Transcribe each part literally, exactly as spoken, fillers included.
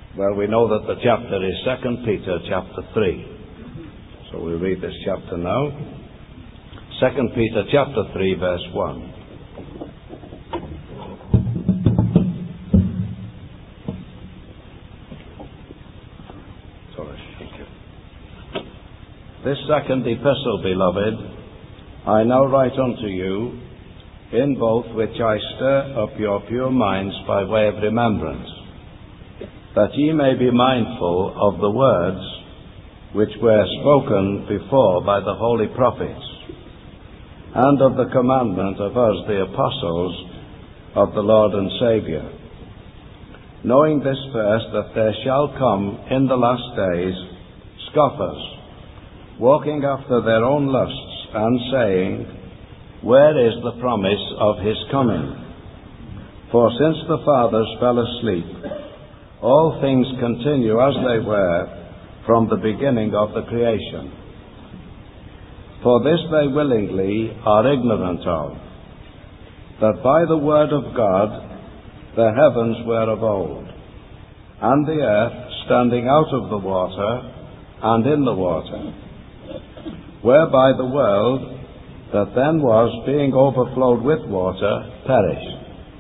Well, we know that the chapter is Second Peter chapter three. So we read this chapter now. Second Peter chapter three, verse one. Sorry, thank you. This second epistle, beloved, I now write unto you, in both which I stir up your pure minds by way of remembrance, that ye may be mindful of the words which were spoken before by the holy prophets, and of the commandment of us, the apostles of the Lord and Saviour, knowing this first, that there shall come in the last days scoffers, walking after their own lusts, and saying, Where is the promise of his coming? For since the fathers fell asleep, all things continue as they were from the beginning of the creation. For this they willingly are ignorant of, that by the word of God the heavens were of old, and the earth standing out of the water and in the water, whereby the world that then was, being overflowed with water, perished.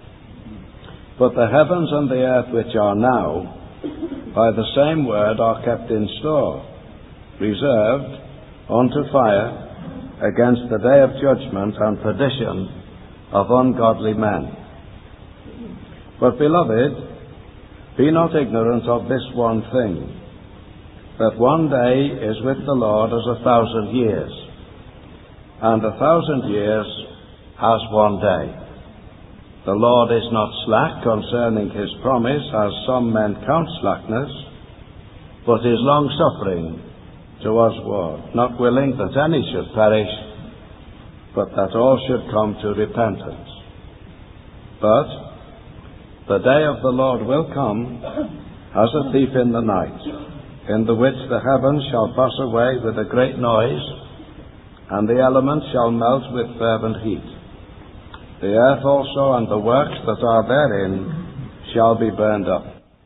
But the heavens and the earth which are now, by the same word are kept in store, reserved unto fire against the day of judgment and perdition of ungodly men. But, beloved, be not ignorant of this one thing, that one day is with the Lord as a thousand years, and a thousand years as one day. The Lord is not slack concerning his promise, as some men count slackness, but is long-suffering towards ward, not willing that any should perish, but that all should come to repentance. But the day of the Lord will come as a thief in the night, in the which the heavens shall pass away with a great noise, and the elements shall melt with fervent heat. The earth also and the works that are therein shall be burned up.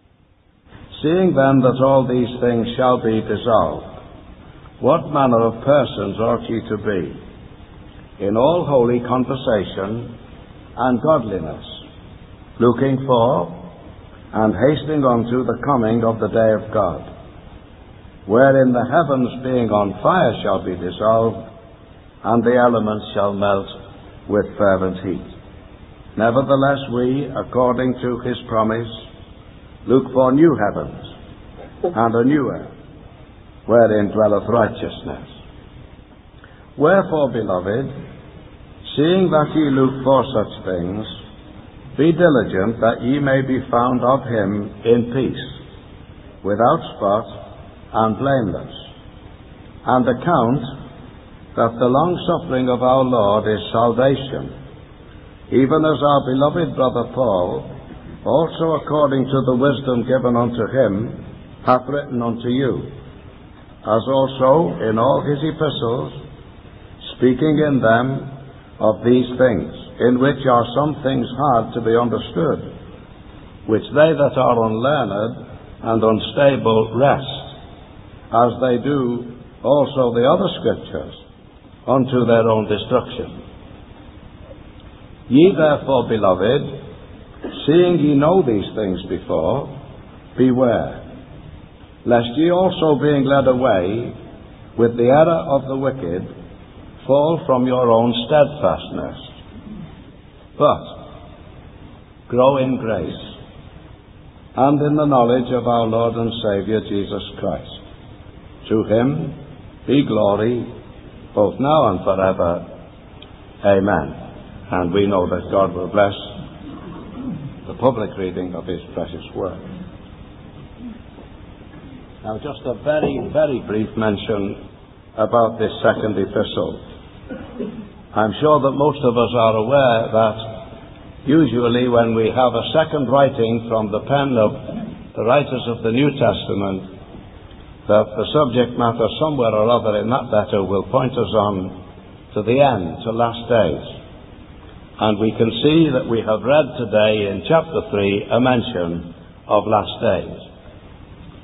Seeing then that all these things shall be dissolved, what manner of persons ought ye to be? In all holy conversation and godliness, looking for and hastening unto the coming of the day of God, wherein the heavens being on fire shall be dissolved, and the elements shall melt with fervent heat. Nevertheless we, according to his promise, look for new heavens and a new earth, wherein dwelleth righteousness. Wherefore, beloved, seeing that ye look for such things, be diligent that ye may be found of him in peace, without spot and blameless, and account that the long-suffering of our Lord is salvation, even as our beloved brother Paul, also according to the wisdom given unto him, hath written unto you, as also in all his epistles, speaking in them of these things, in which are some things hard to be understood, which they that are unlearned and unstable wrest, as they do also the other scriptures, unto their own destruction. Ye therefore, beloved, seeing ye know these things before, beware, lest ye also, being led away with the error of the wicked, fall from your own steadfastness. But grow in grace and in the knowledge of our Lord and Saviour Jesus Christ. To him be glory both now and forever. Amen. And we know that God will bless the public reading of his precious word. Now, just a very, very brief mention about this second epistle. I'm sure that most of us are aware that usually when we have a second writing from the pen of the writers of the New Testament, that the subject matter somewhere or other in that letter will point us on to the end, to last days. And we can see that we have read today in chapter three a mention of last days.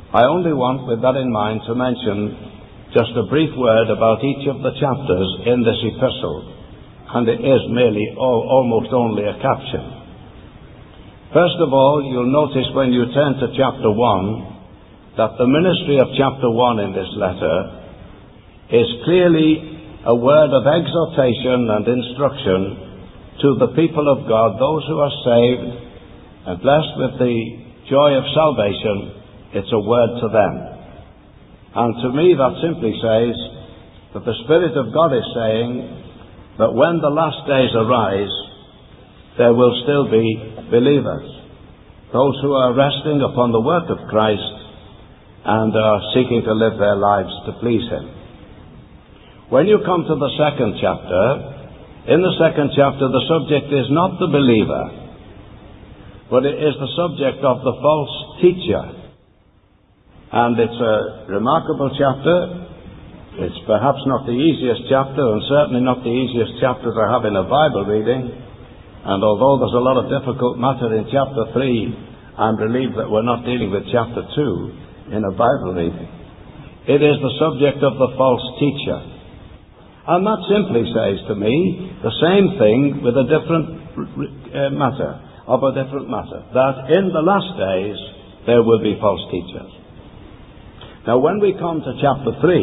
I only want, with that in mind, to mention just a brief word about each of the chapters in this epistle, and it is merely all, almost only a caption. First of all, you'll notice when you turn to chapter one that the ministry of chapter one in this letter is clearly a word of exhortation and instruction to the people of God, those who are saved and blessed with the joy of salvation. It's a word to them. And to me that simply says that the Spirit of God is saying that when the last days arise, there will still be believers, those who are resting upon the work of Christ and are seeking to live their lives to please Him. When you come to the second chapter, in the second chapter the subject is not the believer, but it is the subject of the false teacher. And it's a remarkable chapter. It's perhaps not the easiest chapter, and certainly not the easiest chapter to have in a Bible reading. And although there's a lot of difficult matter in chapter three, I'm relieved that we're not dealing with chapter two in a Bible reading. It is the subject of the false teacher. And that simply says to me the same thing with a different uh, matter, of a different matter, that in the last days there will be false teachers. Now when we come to chapter three,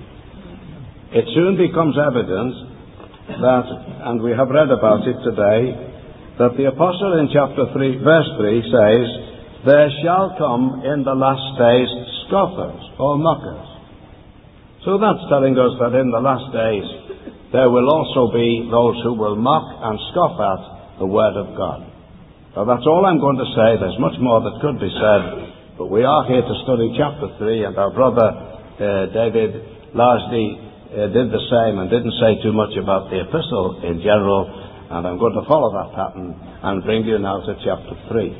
it soon becomes evident that, and we have read about it today, that the apostle in chapter three, verse three says, there shall come in the last days scoffers or mockers. So that's telling us that in the last days there will also be those who will mock and scoff at the Word of God. Now that's all I'm going to say. There's much more that could be said, but we are here to study chapter three, and our brother uh, David largely uh, did the same and didn't say too much about the epistle in general, and I'm going to follow that pattern and bring you now to chapter three.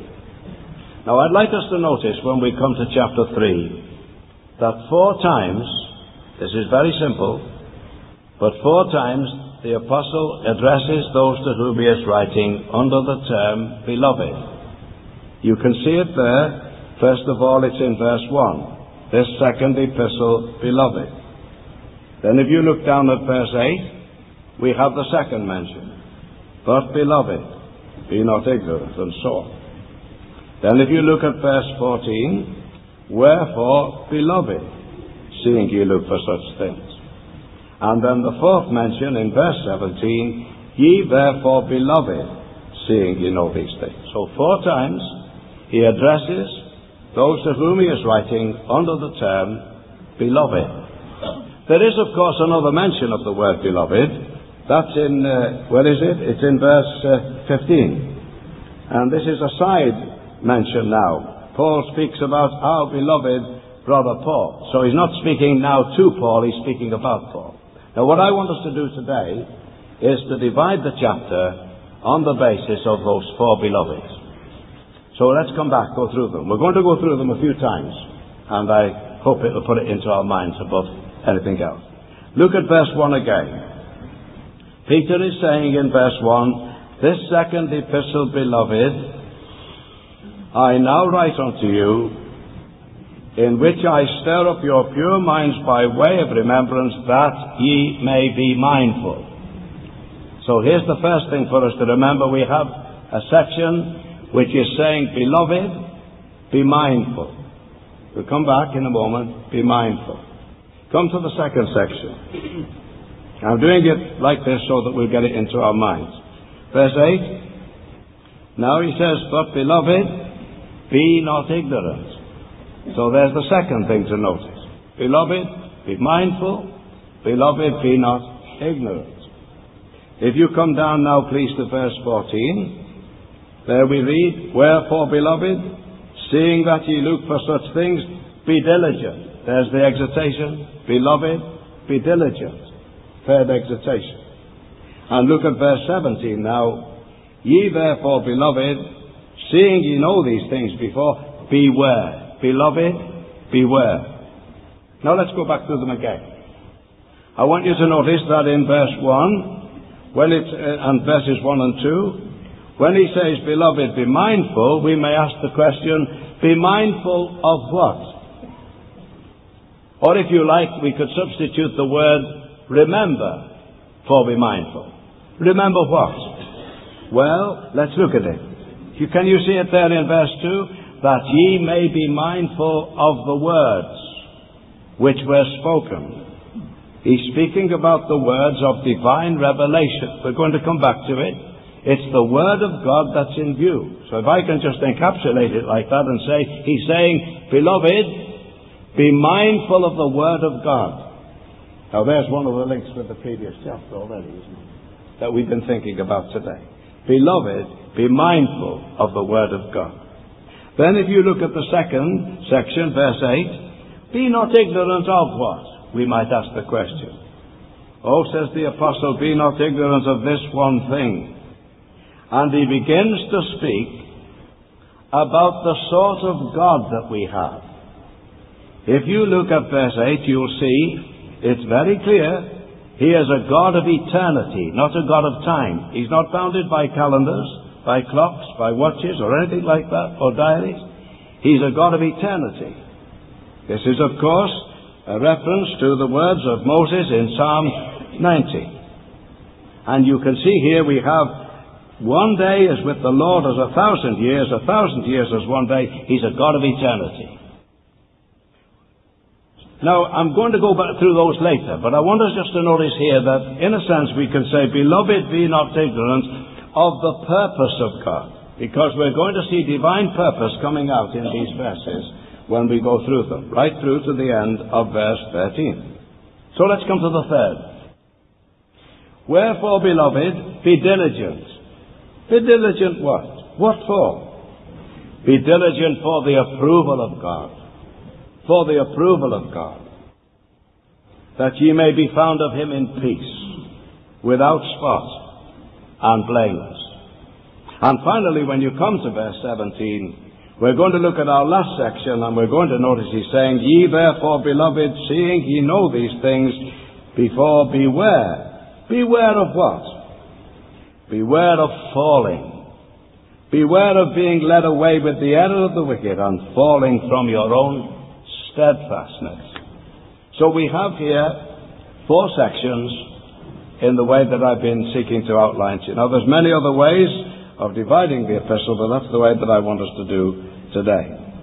Now I'd like us to notice when we come to chapter three that four times, this is very simple, but four times the apostle addresses those to whom he is writing under the term beloved. You can see it there. First of all, it's in verse one. This second epistle, beloved. Then if you look down at verse eight, we have the second mention. But beloved, be not ignorant, and so on. Then if you look at verse fourteen, wherefore, beloved, seeing ye look for such things. And then the fourth mention in verse seventeen, ye therefore, beloved, seeing ye know these things. So four times he addresses those to whom he is writing under the term beloved. There is, of course, another mention of the word beloved. That's in, uh, where is it? It's in verse uh, fifteen. And this is a side mention now. Paul speaks about our beloved brother Paul. So he's not speaking now to Paul, he's speaking about Paul. Now what I want us to do today is to divide the chapter on the basis of those four beloveds. So let's come back, go through them. We're going to go through them a few times, and I hope it will put it into our minds above anything else. Look at verse one again. Peter is saying in verse one, this second epistle, beloved, I now write unto you, in which I stir up your pure minds by way of remembrance, that ye may be mindful. So here's the first thing for us to remember. We have a section which is saying, beloved, be mindful. We'll come back in a moment. Be mindful. Come to the second section. I'm doing it like this so that we'll get it into our minds. Verse eight. Now he says, but beloved, be not ignorant. So there's the second thing to notice. Beloved, be mindful. Beloved, be not ignorant. If you come down now, please, to verse fourteen. There we read, wherefore, beloved, seeing that ye look for such things, be diligent. There's the exhortation. Beloved, be diligent. Third exhortation. And look at verse seventeen now. Ye therefore, beloved, seeing ye know these things before, beware. Beloved, beware. Now let's go back to them again. I want you to notice that in verse one, when it's, uh, and verses one and two, when he says, beloved, be mindful, we may ask the question, be mindful of what? Or if you like, we could substitute the word remember for be mindful. Remember what? Well, let's look at it. You, can you see it there in verse two? That ye may be mindful of the words which were spoken. He's speaking about the words of divine revelation. We're going to come back to it. It's the Word of God that's in view. So if I can just encapsulate it like that and say, he's saying, beloved, be mindful of the Word of God. Now there's one of the links with the previous chapter already, isn't it? That we've been thinking about today. Beloved, be mindful of the Word of God. Then if you look at the second section, verse eight, be not ignorant of what? We might ask the question. Oh, says the apostle, be not ignorant of this one thing. And he begins to speak about the sort of God that we have. If you look at verse eight, you'll see it's very clear. He is a God of eternity, not a God of time. He's not bounded by calendars, by clocks, by watches, or anything like that, or diaries. He's a God of eternity. This is, of course, a reference to the words of Moses in Psalm ninety. And you can see here we have one day is with the Lord as a thousand years, a thousand years as one day. He's a God of eternity. Now, I'm going to go back through those later, but I want us just to notice here that, in a sense, we can say, beloved, be not ignorant of the purpose of God, because we're going to see divine purpose coming out in these verses when we go through them, right through to the end of verse thirteen. So let's come to the third. Wherefore, beloved, be diligent. Be diligent what? What for? Be diligent for the approval of God. For the approval of God. That ye may be found of him in peace, without spot, and blameless. And finally, when you come to verse seventeen, we're going to look at our last section, and we're going to notice he's saying, ye therefore, beloved, seeing ye know these things, before beware. Beware of what? Beware of falling. Beware of being led away with the error of the wicked and falling from your own steadfastness. So we have here four sections in the way that I've been seeking to outline to you. Now there's many other ways of dividing the epistle, but that's the way that I want us to do today.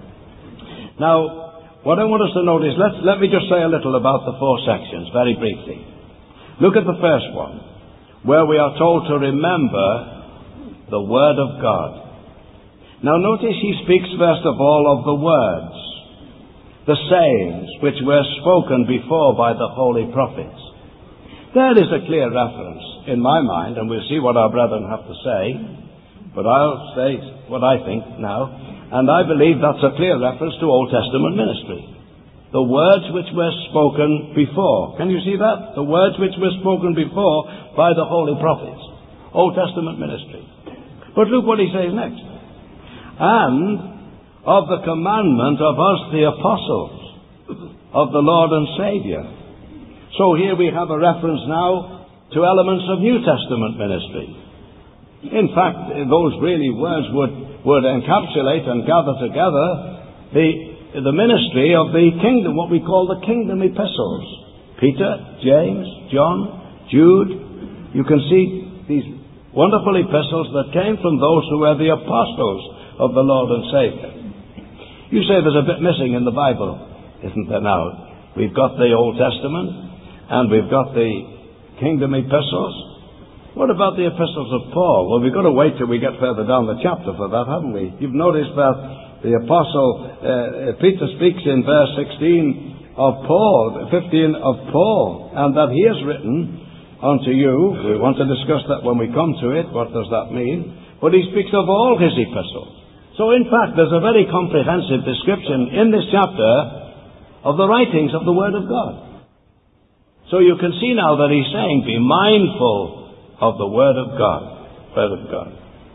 Now, what I want us to notice, let's, let me just say a little about the four sections, very briefly. Look at the first one, where we are told to remember the Word of God. Now notice he speaks first of all of the words, the sayings which were spoken before by the holy prophets. There is a clear reference in my mind, and we'll see what our brethren have to say, but I'll say what I think now, and I believe that's a clear reference to Old Testament ministry. The words which were spoken before. Can you see that? The words which were spoken before by the holy prophets. Old Testament ministry. But look what he says next. And of the commandment of us, the apostles of the Lord and Saviour. So here we have a reference now to elements of New Testament ministry. In fact, those really words would, would encapsulate and gather together the, the ministry of the kingdom, what we call the kingdom epistles. Peter, James, John, Jude. You can see these wonderful epistles that came from those who were the apostles of the Lord and Saviour. You say there's a bit missing in the Bible, isn't there now? We've got the Old Testament, and we've got the kingdom epistles. What about the epistles of Paul? Well, we've got to wait till we get further down the chapter for that, haven't we? You've noticed that the apostle, uh, Peter speaks in verse sixteen of Paul, fifteen of Paul, and that he has written unto you. We want to discuss that when we come to it. What does that mean? But he speaks of all his epistles. So in fact, there's a very comprehensive description in this chapter of the writings of the Word of God. So you can see now that he's saying, be mindful of the Word of God. Word of God.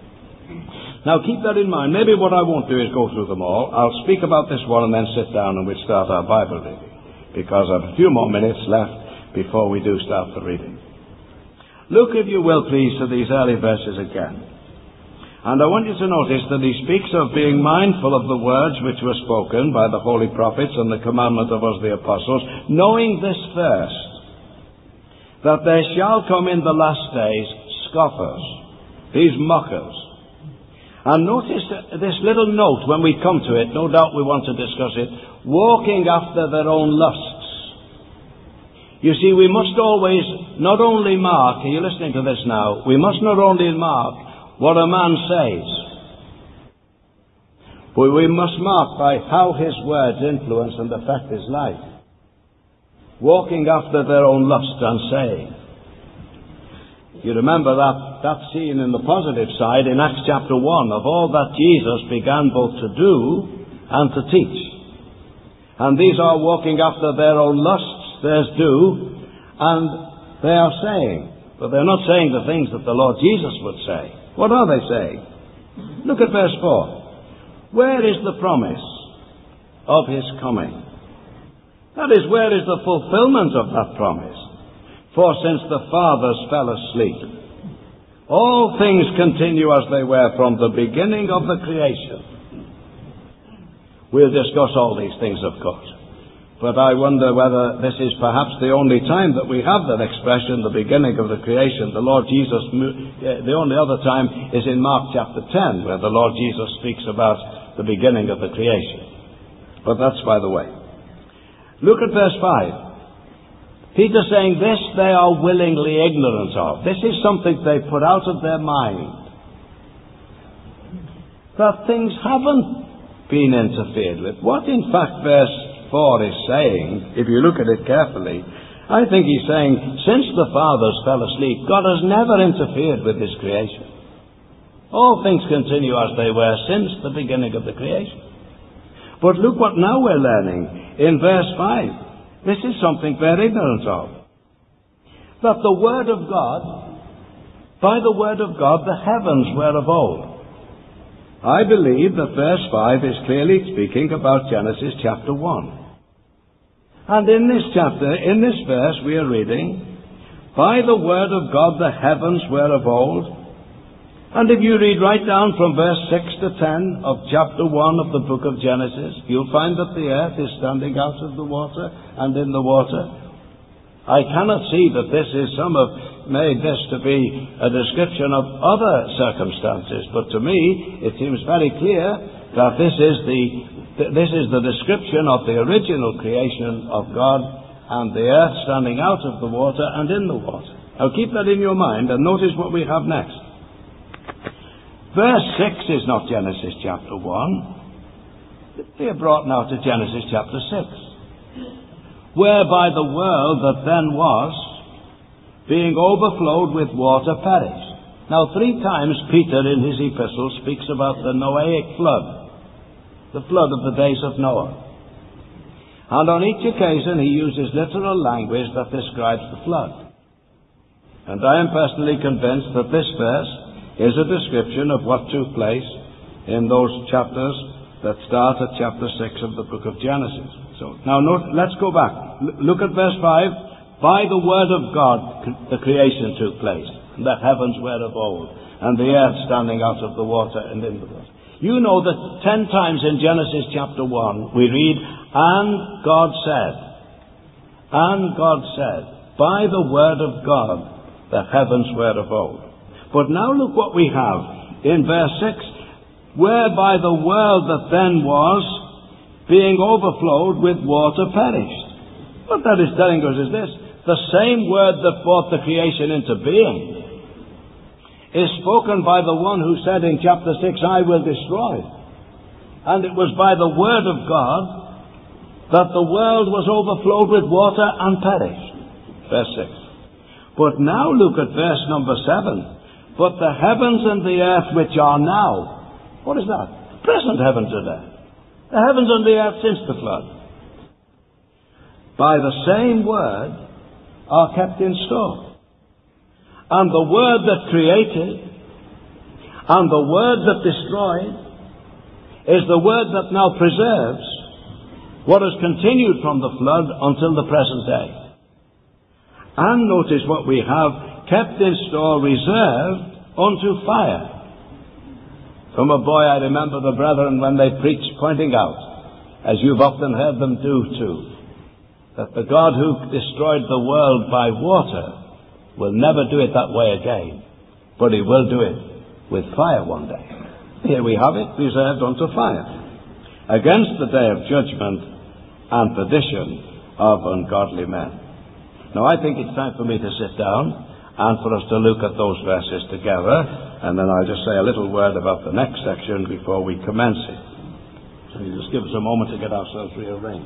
Now keep that in mind. Maybe what I won't do is go through them all. I'll speak about this one and then sit down and we'll start our Bible reading, because I have a few more minutes left before we do start the reading. Look, if you will, please, to these early verses again. And I want you to notice that he speaks of being mindful of the words which were spoken by the holy prophets and the commandment of us the apostles, knowing this first, that there shall come in the last days scoffers, these mockers. And notice this little note when we come to it, no doubt we want to discuss it, walking after their own lusts. You see, we must always not only mark, are you listening to this now? We must not only mark what a man says, but we must mark by how his words influence and affect his life. Walking after their own lust and saying. You remember that, that scene in the positive side in Acts chapter one of all that Jesus began both to do and to teach. And these are walking after their own lusts, theirs do, and they are saying, but they're not saying the things that the Lord Jesus would say. What are they saying? Look at verse four. Where is the promise of his coming? That is, where is the fulfillment of that promise? For since the fathers fell asleep, all things continue as they were from the beginning of the creation. We'll discuss all these things, of course. But I wonder whether this is perhaps the only time that we have that expression, the beginning of the creation. The Lord Jesus, the only other time is in Mark chapter ten, where the Lord Jesus speaks about the beginning of the creation. But that's by the way. Look at verse five. Peter's saying this they are willingly ignorant of. This is something they put out of their mind. That things haven't been interfered with. What in fact verse four is saying, if you look at it carefully, I think he's saying, since the fathers fell asleep, God has never interfered with his creation. All things continue as they were since the beginning of the creation. But look what now we're learning in verse five. This is something they're ignorant of. That the Word of God, by the Word of God, the heavens were of old. I believe that verse five is clearly speaking about Genesis chapter one. And in this chapter, in this verse, we are reading, by the word of God the heavens were of old. And if you read right down from verse six to ten of chapter one of the book of Genesis, you'll find that the earth is standing out of the water and in the water. I cannot see that this is, some have made this to be a description of other circumstances, but to me it seems very clear that this is the This is the description of the original creation of God and the earth standing out of the water and in the water. Now keep that in your mind and notice what we have next. Verse six is not Genesis chapter one. They are brought now to Genesis chapter six. Whereby the world that then was, being overflowed with water, perished. Now three times Peter in his epistle speaks about the Noahic flood. The flood of the days of Noah. And on each occasion he uses literal language that describes the flood. And I am personally convinced that this verse is a description of what took place in those chapters that start at chapter six of the book of Genesis. So now note, let's go back. L- look at verse five. By the word of God the creation took place. And the heavens were of old. And the earth standing out of the water and in the water. You know that ten times in Genesis chapter one we read, and God said, and God said, by the word of God the heavens were of old. But now look what we have in verse six, whereby the world that then was, being overflowed with water, perished. What that is telling us is this: the same word that brought the creation into being is spoken by the one who said in chapter six, I will destroy. And it was by the word of God that the world was overflowed with water and perished. Verse six. But now look at verse number seven. But the heavens and the earth which are now. What is that? Present heavens and earth. The heavens and the earth since the flood. By the same word are kept in store. And the word that created and the word that destroyed is the word that now preserves what has continued from the flood until the present day. And notice what we have: kept in store, reserved unto fire. From a boy I remember the brethren when they preached pointing out, as you've often heard them do too, that the God who destroyed the world by water will never do it that way again, but he will do it with fire one day. Here we have it, reserved unto fire, against the day of judgment and perdition of ungodly men. Now I think it's time for me to sit down and for us to look at those verses together, and then I'll just say a little word about the next section before we commence it. So you just give us a moment to get ourselves rearranged.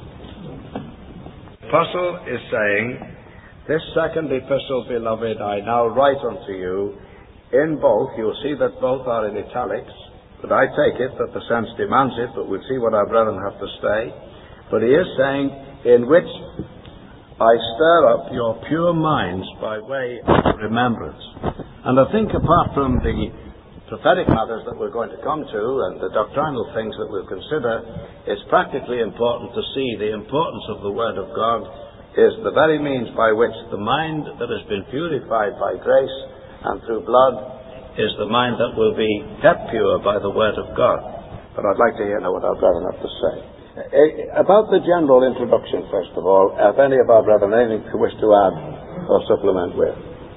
The apostle is saying, this second epistle, beloved, I now write unto you in both. You'll see that both are in italics, but I take it that the sense demands it, but we'll see what our brethren have to say. But he is saying, in which I stir up your pure minds by way of remembrance. And I think apart from the prophetic matters that we're going to come to and the doctrinal things that we'll consider, it's practically important to see the importance of the Word of God is the very means by which the mind that has been purified by grace and through blood is the mind that will be kept pure by the Word of God. But I'd like to hear now what our brethren have to say. About the general introduction, first of all, have any of our brethren anything to wish to add or supplement with?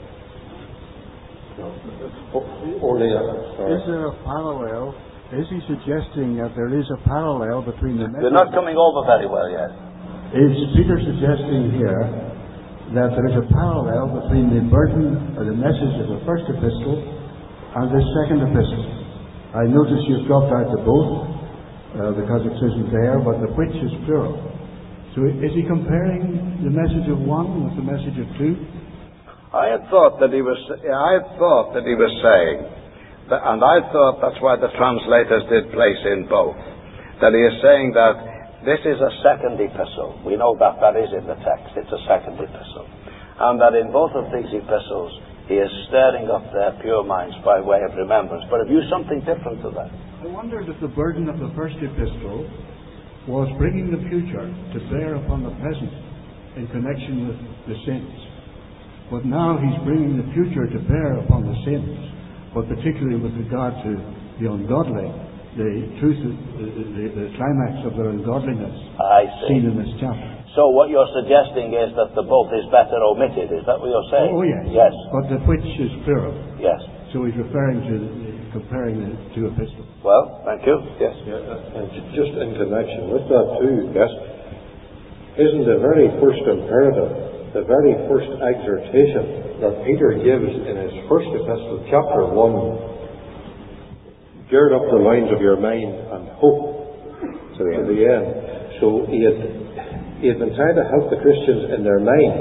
Only, uh, is there a parallel? Is he suggesting that there is a parallel between the... You're not coming over very well yet. Is Peter suggesting here that there is a parallel between the burden or the message of the first epistle and the second epistle? I notice you've dropped out the both. Uh, because it isn't there, but the which is plural. So is he comparing the message of one with the message of two? I had thought that he was. I had thought that he was saying, that, and I thought that's why the translators did place in both. That he is saying that this is a second epistle. We know that that is in the text. It's a second epistle, and that in both of these epistles he is stirring up their pure minds by way of remembrance. But have you something different to that? I wondered if the burden of the first epistle was bringing the future to bear upon the present in connection with the sins. But now he's bringing the future to bear upon the sins, but particularly with regard to the ungodly, the truth, the, the, the climax of their ungodliness I see. Seen in this chapter. So what you're suggesting is that the both is better omitted. Is that what you're saying? Oh, yes. Yes. But the which is plural. Yes. So he's referring to, comparing the two epistles. Well, thank you. Yes. Yeah, and just in connection with that too, yes, isn't the very first imperative, the very first exhortation that Peter gives in his first epistle, chapter one, gird up the loins of your mind and hope to the, the end. So he had, he had been trying to help the Christians in their mind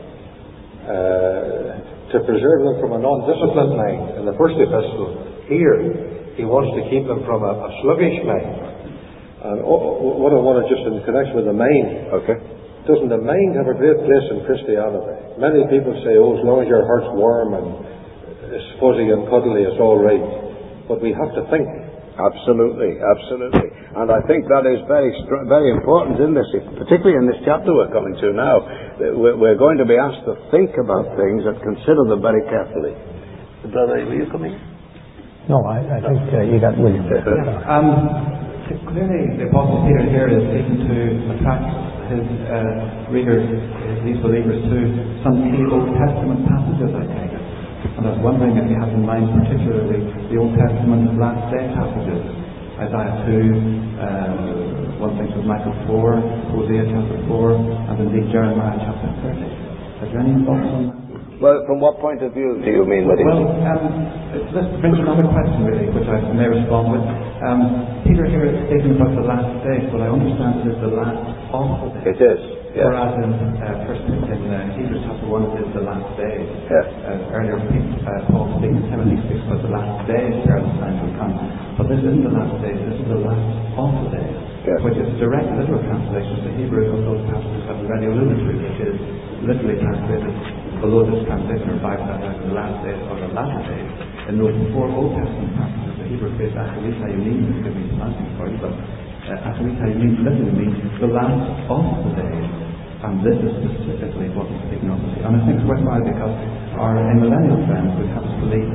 uh, to preserve them from a non-disciplined mind. In the first epistle, here, he wants to keep them from a, a sluggish mind. And oh, what I wanted just in connection with the mind, okay. Doesn't the mind have a great place in Christianity? Many people say, oh, as long as your heart's warm and it's fuzzy and cuddly, it's all right. But we have to think. Absolutely, absolutely. And I think that is very very important in this, particularly in this chapter we're coming to now. We're going to be asked to think about things and consider them very carefully. Brother, will you come in? No, I, I think uh, you got William. Um, clearly, the Apostle Peter here is seeking to attract his uh, readers, these believers, to some key Old Testament passages, I take it. And I was wondering if you have in mind particularly the Old Testament last day passages, Isaiah two, uh, one thing with Micah four, Hosea chapter four, and indeed Jeremiah chapter thirty. Is there any thoughts on that? Well, from what point of view do you mean? Well, um, this brings another question really, which I may respond with. Um, Peter here is stating about the last days, but I understand it is the last of the days. It is. Yes. Whereas in uh, first in uh, Hebrews chapter one it is the last days. Yes. Uh, earlier uh, Paul speaking to Timothy speaks about the last days, perilous times will come. But this isn't the last days, this is the last of the days. Yes. Which is direct literal translation of the Hebrew of those passages I've already alluded to, which is literally translated below this translation or Bible that as the last days or the latter days. In those four Old Testament passages, the Hebrew phrase Achalita Yomim, excuse me, pronouncing for you, but uh, Achalita Yomim literally means the last of the days. And this is specifically what he's speaking of. And I think it's worthwhile because our millennial friends would have us believe that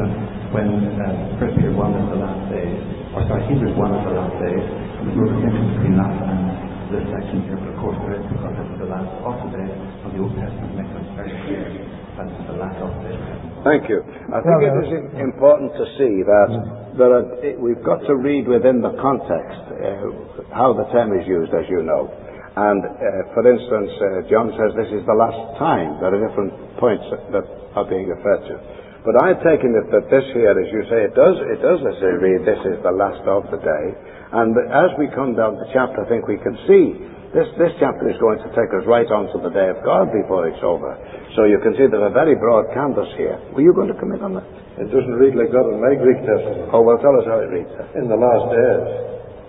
when uh, First Peter one is the last days, or sorry, Hebrews one is the last days, and there's no distinction between that and this section here, but of course there is, because this is the last of the days, and the Old Testament makes it very clear that this is the last of the days. Thank you. I think it is important to see that there are, we've got to read within the context uh, how the term is used, as you know. And, uh, for instance, uh, John says this is the last time. There are different points that are being referred to. But I've taken it that this here, as you say, it does, it does as they read, this is the last of the day. And as we come down the chapter, I think we can see this, this chapter is going to take us right on to the day of God before it's over. So you can see there's a very broad canvas here. Were you going to comment on that? It doesn't read like that in my Greek Testament. Oh, well, tell us how it reads. In the last days.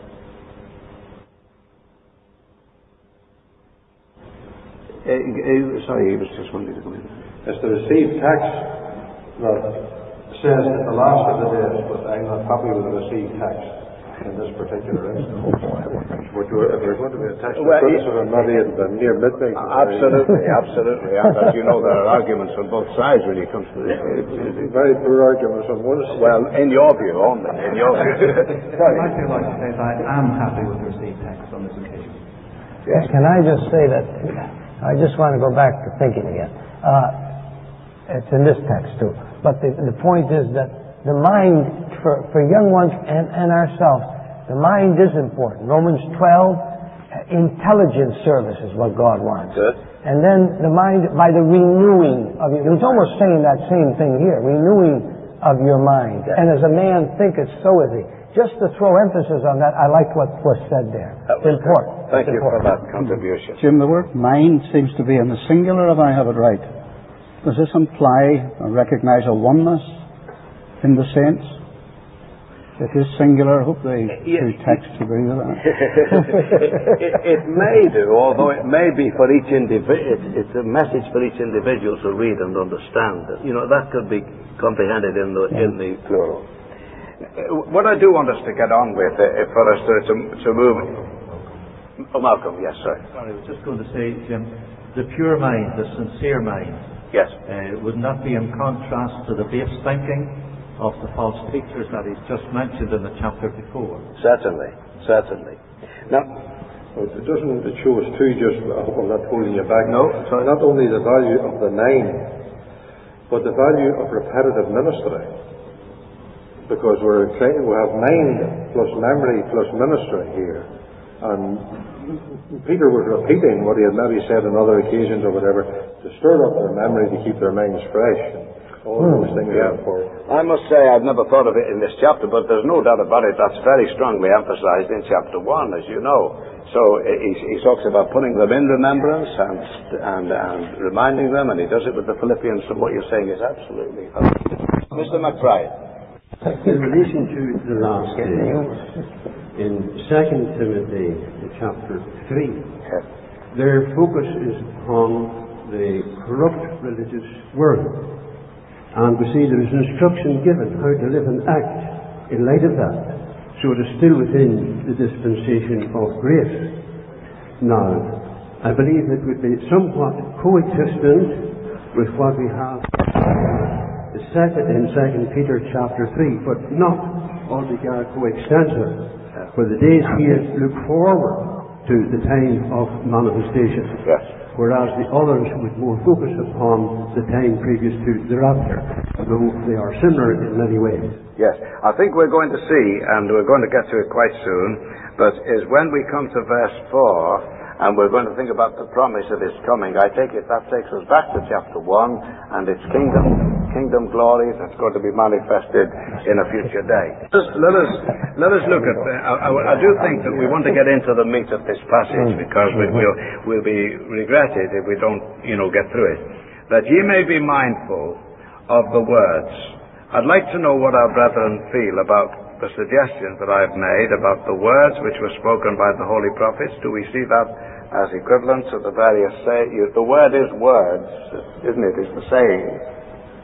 Uh, uh, sorry, he was just wanting to come in. It's the received text that says at the last of the days, but I'm not happy with the received text in this particular instance. But if there's going to be a text of well, criticism, maybe in the near midnight. Absolutely, absolutely. And as you know, there are arguments on both sides when it comes to this. Very poor arguments on one side. Well, in your view only, in your view. I feel like to say that I am happy with the received text on this occasion. Yes. Can I just say that I just want to go back to thinking again. Uh, it's in this text too. But the, the point is that the mind, for, for young ones and, and ourselves, the mind is important. Romans twelve, intelligent service is what God wants. Good. And then the mind, by the renewing of it. It was almost saying that same thing here, renewing of your mind. Yeah. And as a man thinketh, so is he. Just to throw emphasis on that, I like what was said there. It's important. Thank it's you important. for that contribution. Jim, the word mind seems to be in the singular, if I have it right. Does this imply or recognize a oneness in the saints? It is singular. I hope the yeah. two texts agree with that. it, it may do, although it may be for each individual. It, it's a message for each individual to read and understand. You know, that could be comprehended in the yeah. in the plural. What I do want us to get on with, uh, for us to, to, to move... Oh, Malcolm, yes, sir. Sorry, I was just going to say, Jim, the pure mind, the sincere mind, yes, uh, would not be in contrast to the base thinking of the false teachers that he's just mentioned in the chapter before. Certainly, certainly. Now, well, it doesn't it show us too, just, I hope I'm not holding you back. No, sorry. Not only the value of the nine, but the value of repetitive ministry. Because we're trying, we have mind plus memory plus ministry here. And Peter was repeating what he had maybe said on other occasions or whatever, to stir up their memory, to keep their minds fresh. And all hmm. those things yeah. are important. I must say I've never thought of it in this chapter, but there's no doubt about it. That's very strongly emphasized in chapter one, as you know. So he, he talks about putting them in remembrance and, and, and reminding them, and he does it with the Philippians, and what you're saying is absolutely correct. Mister McBride. In relation to the last days, in Second Timothy chapter three, their focus is upon the corrupt religious world. And we see there is instruction given how to live and act in light of that. So it is still within the dispensation of grace. Now, I believe it would be somewhat coexistent with what we have Second in Second Peter chapter three, but not altogether coextensive. For the days here look forward to the time of manifestation, yes. whereas the others would more focus upon the time previous to thereafter, though they are similar in many ways. Yes, I think we're going to see, and we're going to get to it quite soon, but is when we come to verse four, and we're going to think about the promise of his coming. I take it that takes us back to chapter one, and its kingdom. Kingdom glory that's going to be manifested in a future day. Let us let us look at. Uh, I, I do think that we want to get into the meat of this passage because we will will be regretted if we don't, you know, get through it. That ye may be mindful of the words. I'd like to know what our brethren feel about the suggestions that I've made about the words which were spoken by the holy prophets. Do we see that as equivalent to the various say? The word is words, isn't it? It's the saying.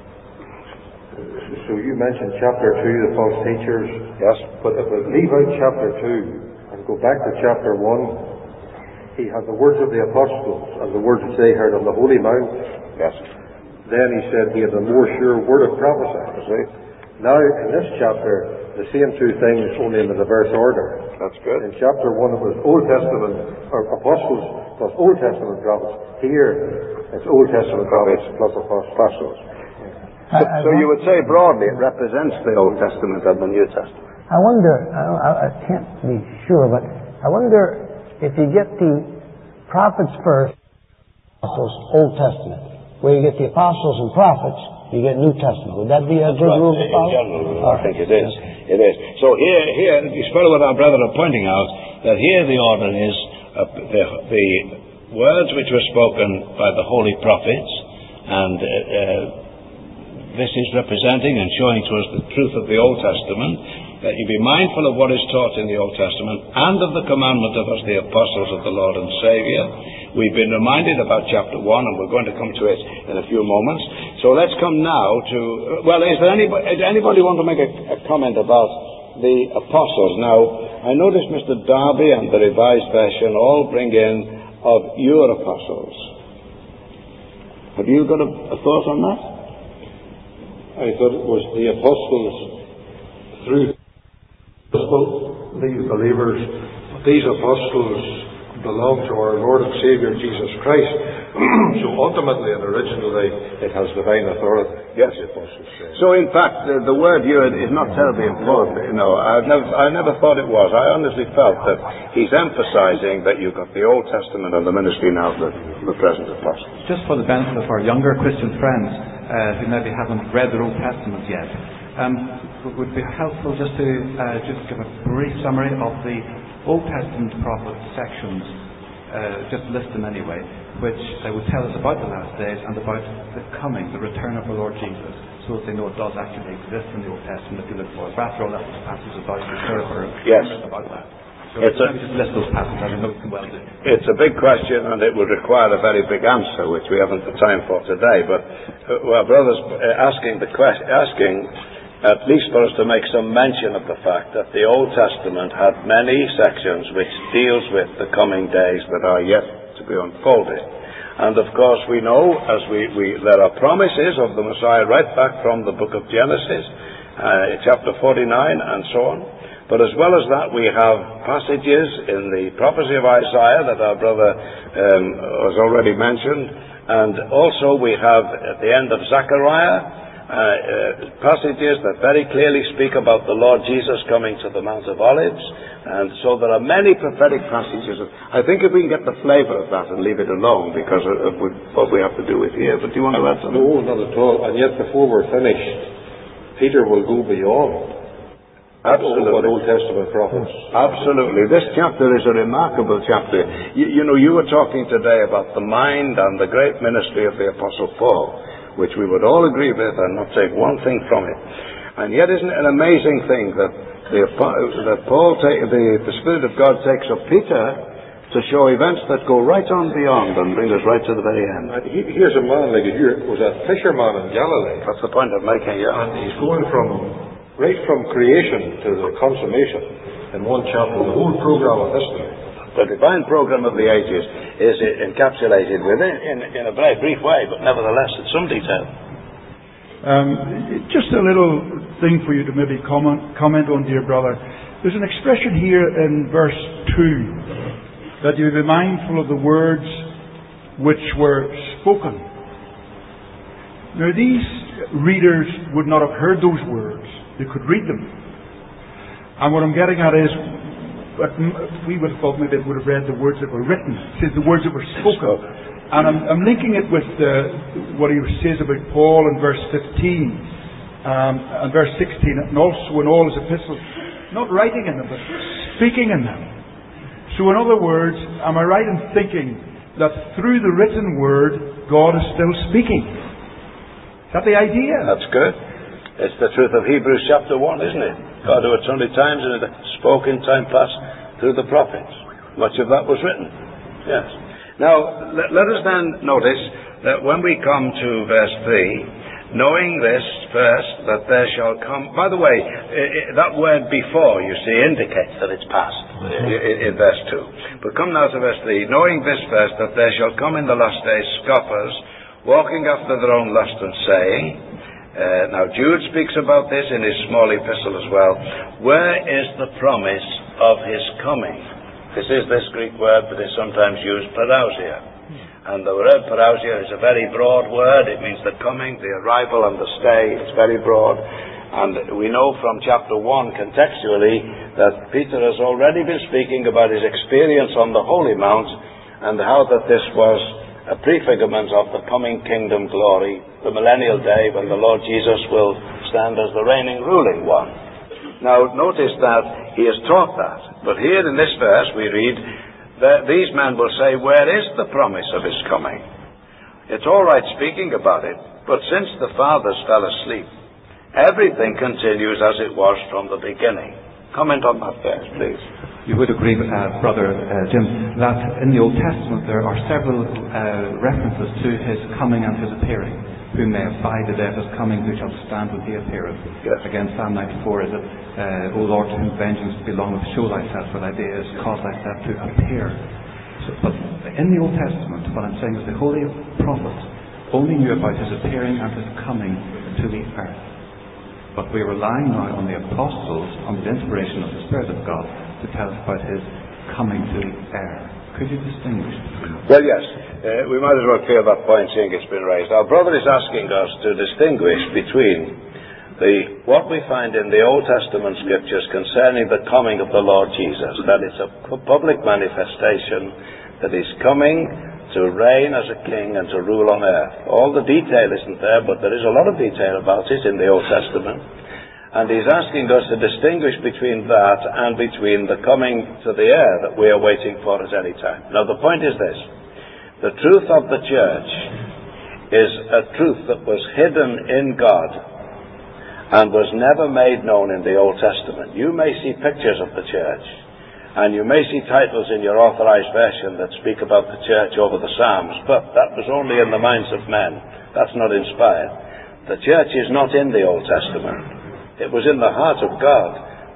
So you mentioned chapter two, the false teachers. Yes. But if we leave out chapter two and go back to chapter one, he had the words of the apostles and the words which they heard on the Holy Mount. Yes. Then he said he had the more sure word of prophecy. See? Now, in this chapter, the same two things, only in the reverse order. That's good. In chapter one, it was Old Testament or apostles plus Old Testament prophets. Here, it's Old Testament prophets plus apostles. So, so you would say broadly it represents the Old Testament and the New Testament. I wonder, I, I can't be sure, but I wonder if you get the prophets first, apostles, Old Testament. Where you get the apostles and prophets, you get New Testament. Would that be a good right. rule to follow? In general, I think it is. It is. So here, here, you spell what our brethren are pointing out, that here the order is uh, the, the words which were spoken by the holy prophets, and uh, uh, this is representing and showing to us the truth of the Old Testament, that you be mindful of what is taught in the Old Testament and of the commandment of us, the apostles of the Lord and Saviour. We've been reminded about chapter one, and we're going to come to it in a few moments. So let's come now to, well, is there anybody, does anybody want to make a, a comment about the apostles? Now, I notice Mister Darby and the Revised Version all bring in of your apostles. Have you got a, a thought on that? I thought it was the apostles through these believers, these apostles belong to our Lord and Saviour Jesus Christ. So ultimately and originally it has divine authority. Yes. The apostles say. So in fact the, the word "you" is not terribly important. You know, I've never, I never thought it was. I honestly felt that he's emphasizing that you've got the Old Testament and the ministry now of the, the present apostles. Just for the benefit of our younger Christian friends uh, who maybe haven't read their Old Testament yet, um, it would be helpful just to uh, just give a brief summary of the Old Testament prophet sections, uh, just list them anyway, which uh, would tell us about the last days and about the coming, the return of the Lord Jesus, so that they know it does actually exist in the Old Testament if you look for it. After all, that's what the passage is about, yes. about that. So it's a, just list those passages, I know we can well do. It's a big question, and it would require a very big answer, which we haven't the time for today. But uh, well, brothers, uh, asking the question, asking. At least for us to make some mention of the fact that the Old Testament had many sections which deals with the coming days that are yet to be unfolded. And of course we know, as we, we there are promises of the Messiah right back from the book of Genesis, uh, chapter forty-nine and so on. But as well as that, we have passages in the prophecy of Isaiah that our brother um, has already mentioned, and also we have at the end of Zechariah Uh, uh, passages that very clearly speak about the Lord Jesus coming to the Mount of Olives, and so there are many prophetic passages. I think if we can get the flavour of that and leave it alone, because of what we have to do with here. But do you want to add something? No, not at all. And yet before we're finished, Peter will go beyond Absolutely. what Old Testament prophets. Absolutely. This chapter is a remarkable chapter. You, you know, you were talking today about the mind and the great ministry of the Apostle Paul, which we would all agree with and not take one thing from it. And yet isn't it an amazing thing that, the, that Paul take, the, the Spirit of God takes up Peter to show events that go right on beyond and bring us right to the very end. And he, here's a man like here was a fisherman in Galilee. That's the point I'm making, yeah. And he's going from right from creation to the consummation in one chapter, the whole program of history. The divine program of the ages is encapsulated within in, in a very brief way, but nevertheless in some detail. Um, just a little thing for you to maybe comment, comment on, dear brother. There's an expression here in verse two, that you be mindful of the words which were spoken. Now these readers would not have heard those words. They could read them. And what I'm getting at is, but we would have thought maybe it would have read the words that were written. It says the words that were spoken. And I'm, I'm linking it with uh, what he says about Paul in verse fifteen um, and verse sixteen, and also in all his epistles, not writing in them, but speaking in them. So in other words, am I right in thinking that through the written word, God is still speaking? Is that the idea? That's good. It's the truth of Hebrews chapter one, isn't it? God who at sundry times and spoke in time past through the prophets. Much of that was written. Yes. Now, let, let us then notice that when we come to verse three, knowing this first, that there shall come... By the way, it, it, that word before, you see, indicates that it's past in, in verse two. But come now to verse three. Knowing this first, that there shall come in the last days scoffers, walking after their own lust and saying... Uh, now, Jude speaks about this in his small epistle as well. Where is the promise of his coming? This is this Greek word that is sometimes used, parousia. And the word parousia is a very broad word. It means the coming, the arrival, and the stay. It's very broad. And we know from chapter one, contextually, that Peter has already been speaking about his experience on the Holy Mount and how that this was a prefigurement of the coming kingdom glory, the millennial day when the Lord Jesus will stand as the reigning, ruling one. Now, notice that he has taught that. But here in this verse we read that these men will say, where is the promise of his coming? It's all right speaking about it, but since the fathers fell asleep, everything continues as it was from the beginning. Comment on that verse, please. You would agree, uh, Brother uh, Jim, that in the Old Testament there are several uh, references to his coming and his appearing. Whom they have abided at his coming, who shall stand when he appeareth. Yes. Again, Psalm ninety-four is it, uh, O Lord, to whom vengeance belongeth, show thyself, for thy day is cause thyself to appear. So, but in the Old Testament, what I'm saying is the holy prophets only knew about his appearing and his coming to the earth. But we're relying now on the apostles, on the inspiration of the Spirit of God, to tell us about his coming to the earth. Could you distinguish? Well, yes. Uh, we might as well clear that point, seeing it's been raised. Our brother is asking us to distinguish between the what we find in the Old Testament scriptures concerning the coming of the Lord Jesus, that it's a public manifestation that he's coming to reign as a king and to rule on earth. All the detail isn't there, but there is a lot of detail about it in the Old Testament. And he's asking us to distinguish between that and between the coming to the air that we are waiting for at any time. Now, the point is this. The truth of the church is a truth that was hidden in God and was never made known in the Old Testament. You may see pictures of the church, and you may see titles in your authorized version that speak about the church over the Psalms, but that was only in the minds of men. That's not inspired. The church is not in the Old Testament. It was in the heart of God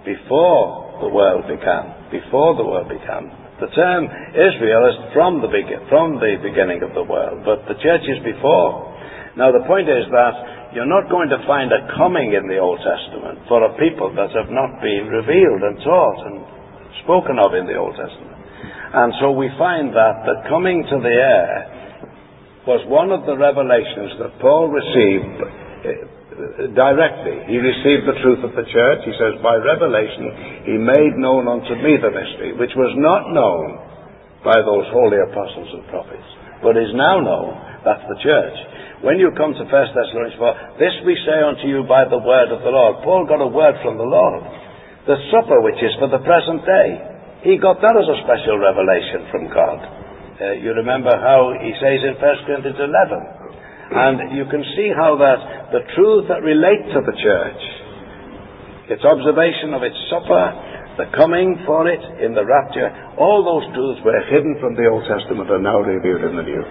before the world began. Before the world began. The term Israel is from the, begin- from the beginning of the world, but the church is before. Now the point is that you're not going to find a coming in the Old Testament for a people that have not been revealed and taught and spoken of in the Old Testament. And so we find that the coming to the air was one of the revelations that Paul received directly. He received the truth of the church. He says, by revelation he made known unto me the mystery, which was not known by those holy apostles and prophets, but is now known. That's the church. When you come to First Thessalonians four, this we say unto you by the word of the Lord. Paul got a word from the Lord. The supper which is for the present day, he got that as a special revelation from God. Uh, you remember how he says in First Corinthians eleven, and you can see how that the truths that relate to the church, its observation of its supper, the coming for it in the rapture, all those truths were hidden from the Old Testament and now revealed in the New.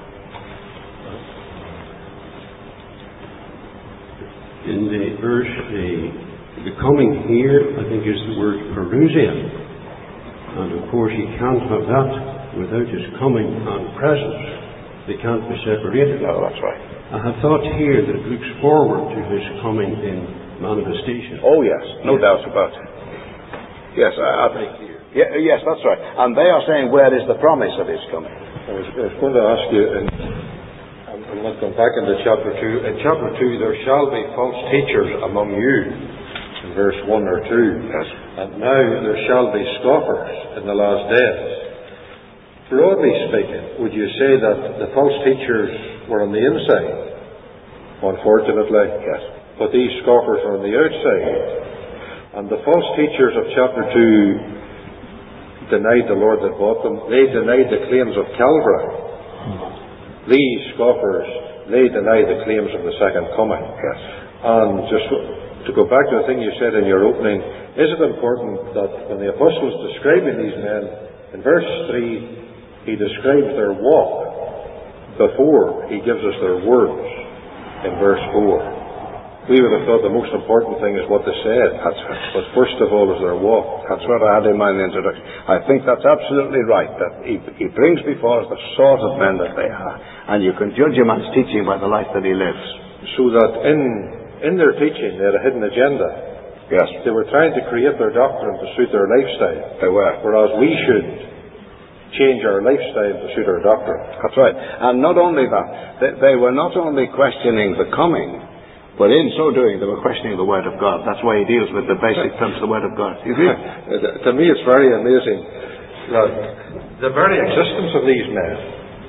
In the verse, the, the coming here, I think, is the word parousia. And of course, you can't have that without his coming and presence. They can't be separated. No, that's right. I have thought here that it looks forward to his coming in manifestation. Oh, yes, no yes. doubt about it. Yes, I, I think. Yeah, yes, that's right. And they are saying, where is the promise of his coming? I was, I was going to ask you, and I'm, I'm not going back into chapter two. In chapter two, there shall be false teachers among you, in verse one or two. Yes. And now there shall be scoffers in the last days. Broadly speaking, would you say that the false teachers were on the inside? Unfortunately, yes. But these scoffers are on the outside. And the false teachers of chapter two denied the Lord that bought them. They denied the claims of Calvary. These scoffers, they denied the claims of the second coming. Yes. And just to go back to the thing you said in your opening, is it important that when the apostle is describing these men, in verse three, he describes their walk before he gives us their words in verse four. We would have thought the most important thing is what they said. That's right. But first of all is their walk. That's what I had in mind in the introduction. I think that's absolutely right, that he, he brings before us the sort of men that they are. And you can judge a man's teaching by the life that he lives. So that in in their teaching, they had a hidden agenda. Yes. They were trying to create their doctrine to suit their lifestyle. They were. Whereas we should change our lifestyle to suit our doctrine. That's right. And not only that, they, they were not only questioning the coming, but in so doing, they were questioning the Word of God. That's why he deals with the basic terms of the Word of God. You agree? To me, it's very amazing that the very existence of these men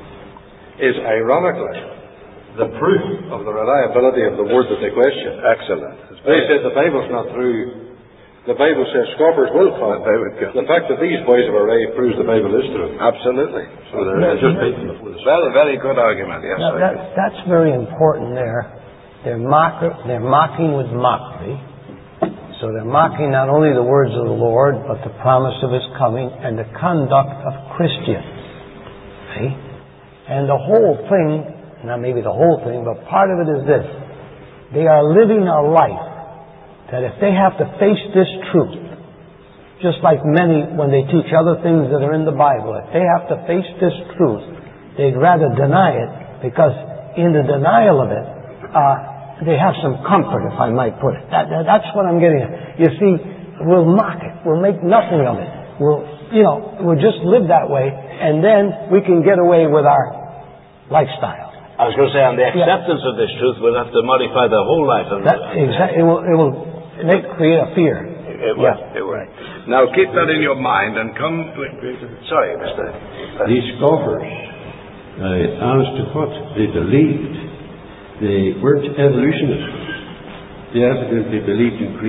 is ironically the proof of the reliability of the word that they question. Excellent. They said the Bible's not true. The Bible says scoffers will come. They would come. The fact that these boys have arrived proves the Bible is true. Absolutely. So they're, they're just beating the foot. Very, very good argument. Yes. Now, that, that's very important there. They're, mock, they're mocking with mockery. So they're mocking not only the words of the Lord, but the promise of His coming and the conduct of Christians. See? And the whole thing, not maybe the whole thing, but part of it is this. They are living a life that if they have to face this truth, just like many when they teach other things that are in the Bible, if they have to face this truth, they'd rather deny it, because in the denial of it, uh, they have some comfort, if I might put it. That, that, that's what I'm getting at. You see, we'll mock it. We'll make nothing of it. We'll, you know, we'll just live that way, and then we can get away with our lifestyle. I was going to say, and the acceptance yeah. of this truth will have to modify their whole life. And that, exactly. It will, it will make, create a fear. It will. Yeah. It will. Right. Now keep that in your mind and come... Sorry, Mister These scoffers, uh, as to what they believed, they weren't evolutionists. They evidently believed in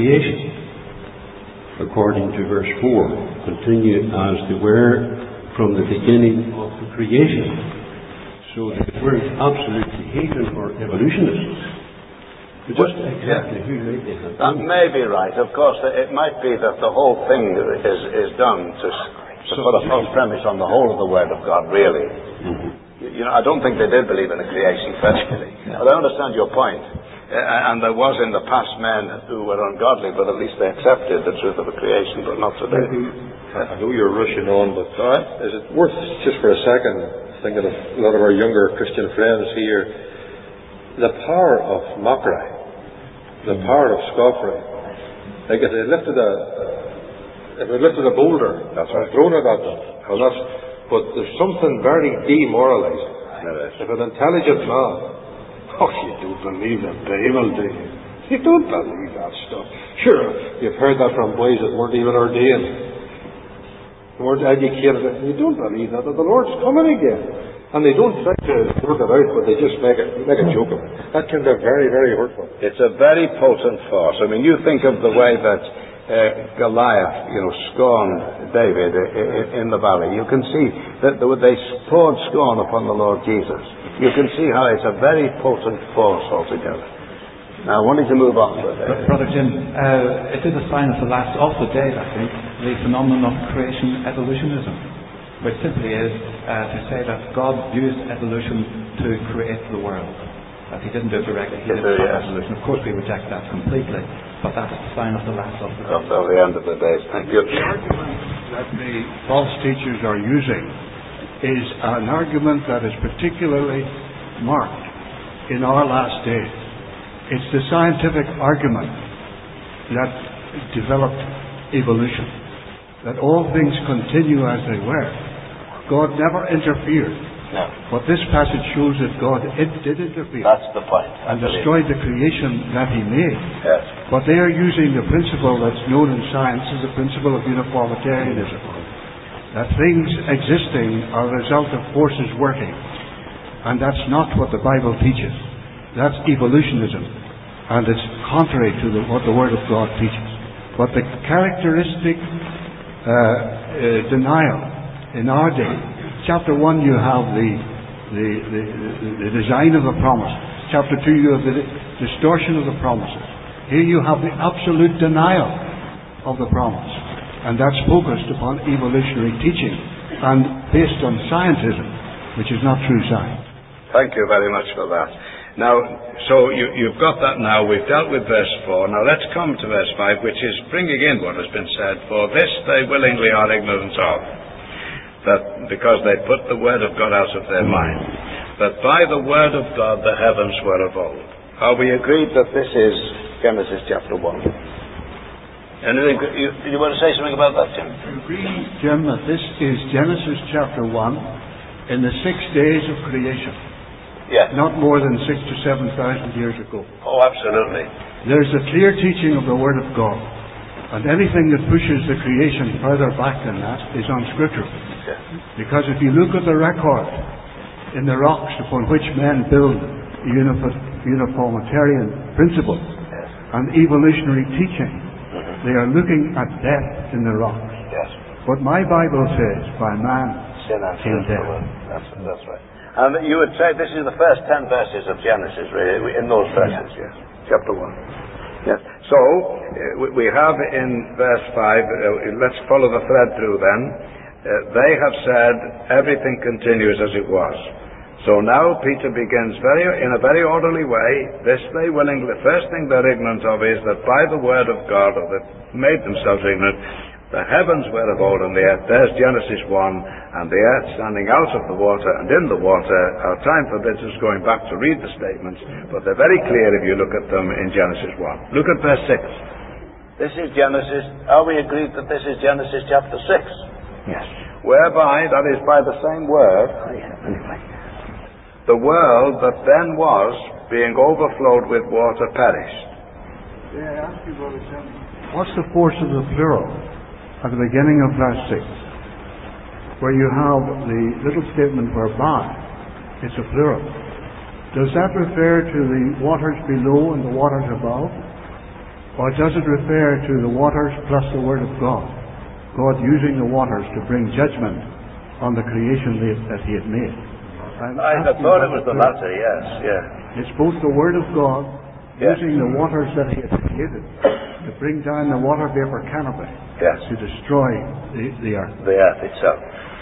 creation. According to verse four, continue as they were from the beginning of the creation. So they weren't absolutely heathen or evolutionists. But just exactly who they had. That may be right. Of course, it might be that the whole thing is, is done to, to put a false premise on the whole of the Word of God, really. Mm-hmm. You know, I don't think they did believe in a creation, firstly. But I understand your point. Uh, and there was in the past men who were ungodly, but at least they accepted the truth of a creation, but not today. I know you're rushing on, but right. Is it worth just for a second thinking of a lot of our younger Christian friends here, the power of mockery, the power of scoffery. Like if they lifted a, if they lifted a boulder, that's right, thrown it at them, well, that's, but there's something very demoralizing. If an intelligent man, oh, you don't believe the Bible, do you? You don't believe that stuff. Sure, you've heard that from boys that weren't even ordained, weren't educated. You don't believe that, that the Lord's coming again. And they don't try to work it out, but they just make it, make a joke of it. That can be very, very hurtful. It's a very potent force. I mean, you think of the way that uh, Goliath, you know, scorned David in the valley. You can see that they poured scorn upon the Lord Jesus. You can see how it's a very potent force altogether. Now, I wanted to move on. But, uh, Brother Jim, uh, it is a sign of the last of the days, I think, the phenomenon of creation evolutionism, which simply is uh, to say that God used evolution to create the world. That He didn't do it directly, He did it by evolution. Of course, we reject that completely, but that's the sign of the last of the days. Of the end of the days. Thank you. The argument that the false teachers are using is an argument that is particularly marked in our last days. It's the scientific argument that developed evolution, that all things continue as they were. God never interfered. No. But this passage shows that God it did interfere. That's the point. And destroyed the creation that He made. Yes. But they are using the principle that's known in science as the principle of uniformitarianism. That things existing are a result of forces working. And that's not what the Bible teaches. That's evolutionism. And it's contrary to the, what the Word of God teaches. But the characteristic uh, uh, denial in our day, chapter one, you have the, the, the, the design of the promise. Chapter two, you have the distortion of the promises. Here you have the absolute denial of the promise. And that's focused upon evolutionary teaching and based on scientism, which is not true science. Thank you very much for that. Now, so you, you've got that now. We've dealt with verse four. Now let's come to verse five, which is bringing in what has been said. For this they willingly are ignorant of, that because they put the word of God out of their mind, that by the word of God the heavens were of old, Are we agreed that this is Genesis chapter one? Anything, you, did you want to say something about that, Jim? I agree, Jim, that this is Genesis chapter one in the six days of creation. Yes. Not more than six to seven thousand years ago. Oh, absolutely. There's a clear teaching of the Word of God. And anything that pushes the creation further back than that is unscriptural. Yes. Because if you look at the record in the rocks upon which men build uniformitarian principles yes. and evolutionary teaching, mm-hmm. they are looking at death in the rocks. Yes. But my Bible says, by man sin and came death. That's, that's right. And you would say this is the first ten verses of Genesis, really, in those verses, yes. yes. Chapter one. Yes. So, uh, we have in verse five, uh, let's follow the thread through then. Uh, they have said everything continues as it was. So now Peter begins very, in a very orderly way. This they willingly, the first thing they're ignorant of is that by the word of God, or that made themselves ignorant, the heavens were of old and the earth. There's Genesis one, and the earth standing out of the water and in the water. Our time forbids us going back to read the statements, but they're very clear if you look at them in Genesis one. Look at verse six. This is Genesis. Are we agreed that this is Genesis chapter six? Yes. Whereby, that is by the same word, the world that then was, being overflowed with water, perished. May I ask you, Brother Tim, what's the force of the plural at the beginning of verse six, where you have the little statement whereby it's a plural? Does that refer to the waters below and the waters above? Or does it refer to the waters plus the Word of God? God using the waters to bring judgment on the creation that He had made. I had thought it was the latter, yes, yeah. It's both the Word of God yes. using the waters that He had created to bring down the water vapor canopy yes. to destroy the, the earth. The earth itself.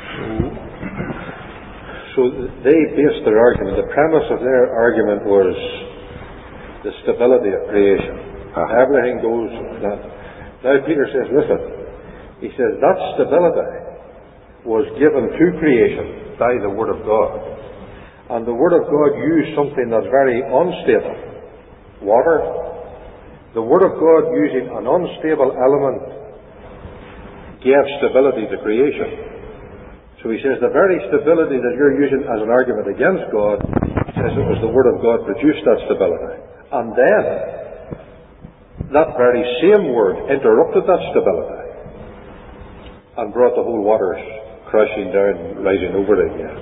So they based their argument, the premise of their argument was the stability of creation. Uh-huh. Everything goes that. Now Peter says, listen, he says that stability was given to creation by the Word of God. And the Word of God used something that's very unstable. Water. The Word of God using an unstable element gave stability to creation. So he says the very stability that you're using as an argument against God, he says it was the Word of God produced that stability. And then, that very same Word interrupted that stability and brought the whole waters crashing down, rising over it again.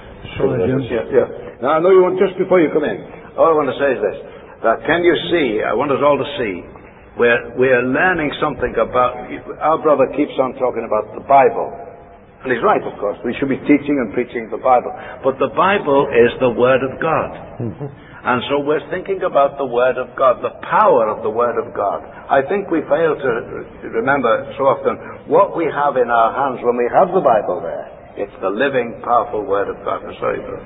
So yeah, yeah. Now I know you want, just before you come in, all I want to say is this, that can you see, I want us all to see, we're, we're learning something about, our brother keeps on talking about the Bible. And he's right, of course. We should be teaching and preaching the Bible. But the Bible is the Word of God. Mm-hmm. And so we're thinking about the Word of God, the power of the Word of God. I think we fail to remember so often what we have in our hands when we have the Bible there. It's the living, powerful Word of God. I'm sorry, brother.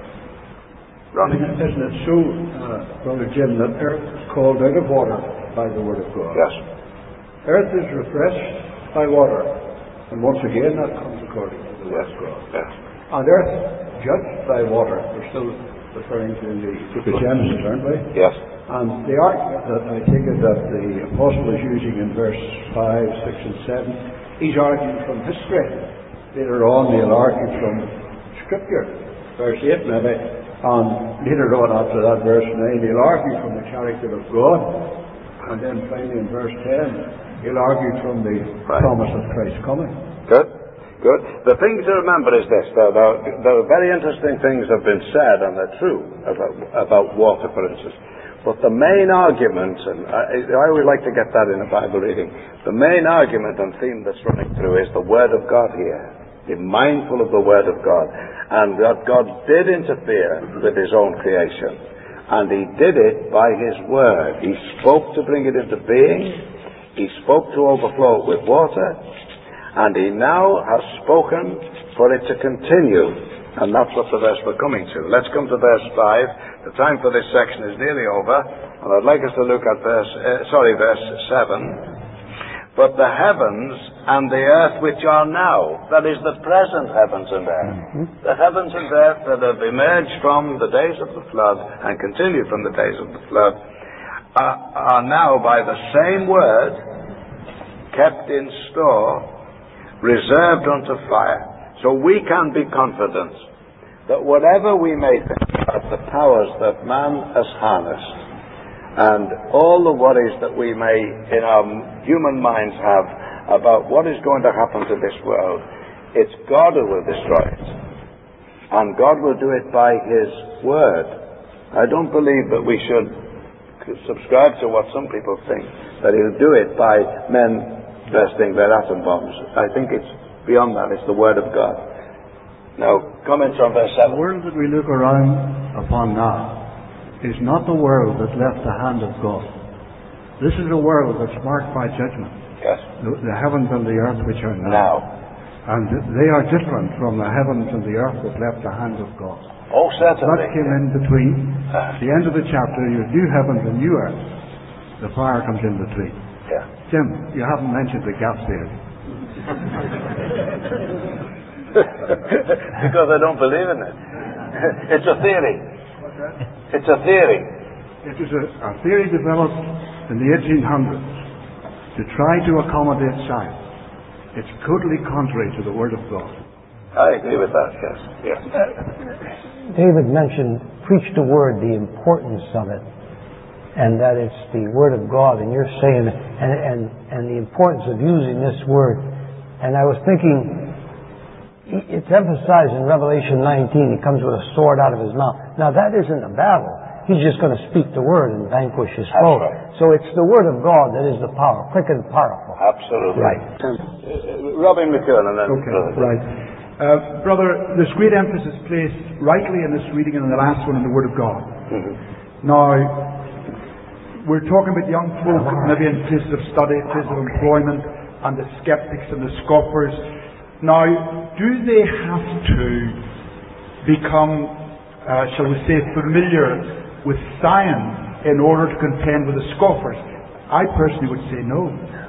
Ronnie. Isn't it so, uh, Brother Jim, that earth is called out of water by the Word of God? Yes. Earth is refreshed by water. And once again, that comes according to the Word of God. Yes. And earth judged by water. We're still referring to the book of Genesis, aren't we? Yes. And the argument that I take it that the apostle is using in verse five, six, and seven, he's arguing from history. Later on, he'll argue from Scripture, verse eight maybe, and later on after that, verse nine, he'll argue from the character of God, and then finally in verse ten, he'll argue from the right. promise of Christ's coming. Good. Good. The thing to remember is this. There, there, there are very interesting things that have been said, and they're true, about, about water, for instance. But the main argument, and I, I always like to get that in a Bible reading, the main argument and theme that's running through is the Word of God here. Be mindful of the Word of God. And that God did interfere with His own creation. And He did it by His Word. He spoke to bring it into being. He spoke to overflow it with water. And He now has spoken for it to continue. And that's what the verse we're coming to. Let's come to verse five. The time for this section is nearly over. And I'd like us to look at verse, uh, sorry, verse seven. But the heavens and the earth which are now, that is the present heavens and earth. Mm-hmm. The heavens and earth that have emerged from the days of the flood and continue from the days of the flood, are, are now by the same word kept in store, reserved unto fire. So we can be confident that whatever we may think of the powers that man has harnessed, and all the worries that we may in our human minds have about what is going to happen to this world, it's God who will destroy it. And God will do it by His Word. I don't believe that we should subscribe to what some people think, that He'll do it by men testing their atom bombs. I think it's beyond that. It's the Word of God. Now, comments on verse seven. The world that we look around upon now is not the world that left the hand of God. This is a world that's marked by judgment. Yes. The, the heavens and the earth which are now. Now. And they are different from the heavens and the earth that left the hand of God. Oh, certainly. That came in between. At the end of the chapter, your new heavens and new earth. The fire comes in between. Yeah. Jim, you haven't mentioned the gap theory. Because I don't believe in it. It's a theory. It's a theory. It is a, a theory developed in the eighteen hundreds to try to accommodate science. It's totally contrary to the Word of God. I agree with that, yes. yes. David mentioned, preach the Word, the importance of it, and that it's the Word of God, and you're saying, and, and, and the importance of using this Word. And I was thinking, it's emphasized in Revelation nineteen, He comes with a sword out of His mouth. Now that isn't a battle. He's just going to speak the Word and vanquish His foe. Right. So it's the Word of God that is the power, quick and powerful. Absolutely. Right. Uh, Robin McKeown and then... Okay, right. Uh, brother, there's great emphasis placed rightly in this reading and in the last one in the Word of God. Mm-hmm. Now, we're talking about young folk, maybe in places of study, places of employment, and the skeptics and the scoffers. Now, do they have to become, uh, shall we say, familiar with science in order to contend with the scoffers? I personally would say no.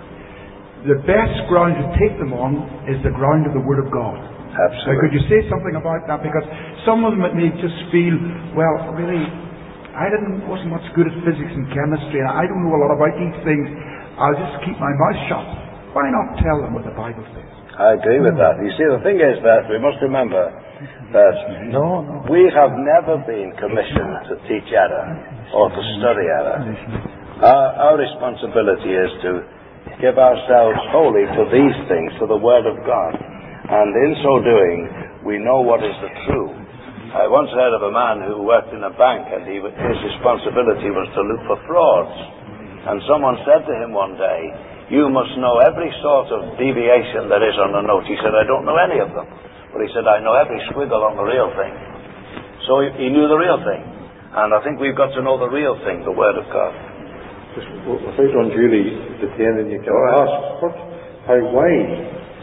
The best ground to take them on is the ground of the Word of God. Absolutely. Now, could you say something about that? Because some of them may just feel, well, really, I didn't wasn't much good at physics and chemistry, and I don't know a lot about these things. I'll just keep my mouth shut. Why not tell them what the Bible says? I agree with that. You see, the thing is that we must remember that no, no. we have never been commissioned to teach error or to study error. Our, our responsibility is to give ourselves wholly to these things, to the Word of God. And in so doing, we know what is the true. I once heard of a man who worked in a bank, and he, his responsibility was to look for frauds. And someone said to him one day, you must know every sort of deviation there is on the note. He said, I don't know any of them. But he said, I know every squiggle on the real thing. So he, he knew the real thing. And I think we've got to know the real thing, the Word of God. Just without unduly detaining, you can ask, what, how wide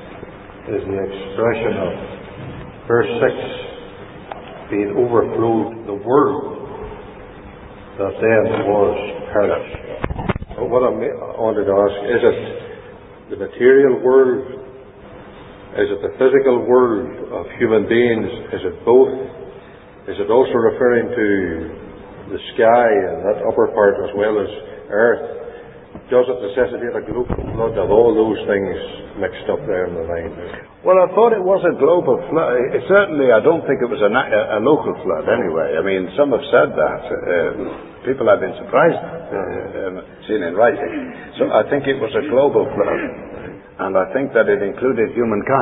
is the expression of verse six being overflowed the world that then was perished? What I wanted to ask, is it the material world? Is it the physical world of human beings? Is it both? Is it also referring to the sky and that upper part as well as earth? Does it necessitate a global flood of all those things mixed up there in the line? Well, I thought it was a global flood. It, certainly, I don't think it was a, a, a local flood anyway. I mean, some have said that. Uh, people have been surprised, uh, um, seen in writing. So I think it was a global flood. And I think that it included